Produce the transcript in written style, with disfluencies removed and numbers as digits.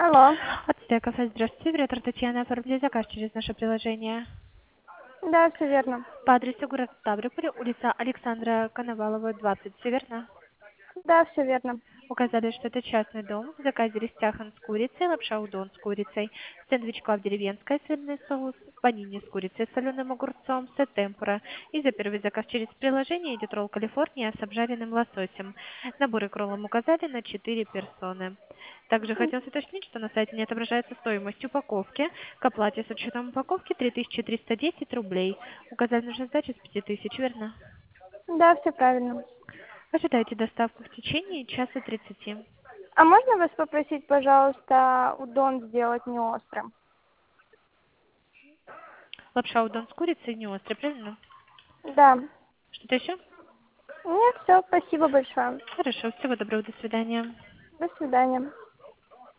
Алло. Ацтека, здравствуйте. Оператор Татьяна, оформили заказ через наше приложение. Да, все верно. По адресу город Ставрополь, улица Александра Коновалова, 20, все верно? Да, все верно. Указали, что это частный дом. В заказе рестяхан с курицей, лапша удон с курицей, сэндвич клаб деревенская, сырный соус, панини с курицей, с соленым огурцом, сет темпура. И за первый заказ через приложение идет ролл Калифорния с обжаренным лососем. Наборы к роллам указали на 4 персоны. Также хотелось уточнить, что на сайте не отображается стоимость упаковки. К оплате с учетом упаковки 3310 рублей. Указали нужно сдачу с 5000, верно? Да, все правильно. Ожидайте доставку в течение часа 30. А можно вас попросить, пожалуйста, удон сделать не острым? Лапша удон с курицей не острый, правильно? Да. Что-то еще? Нет, все, спасибо большое. Хорошо, всего доброго, до свидания. До свидания.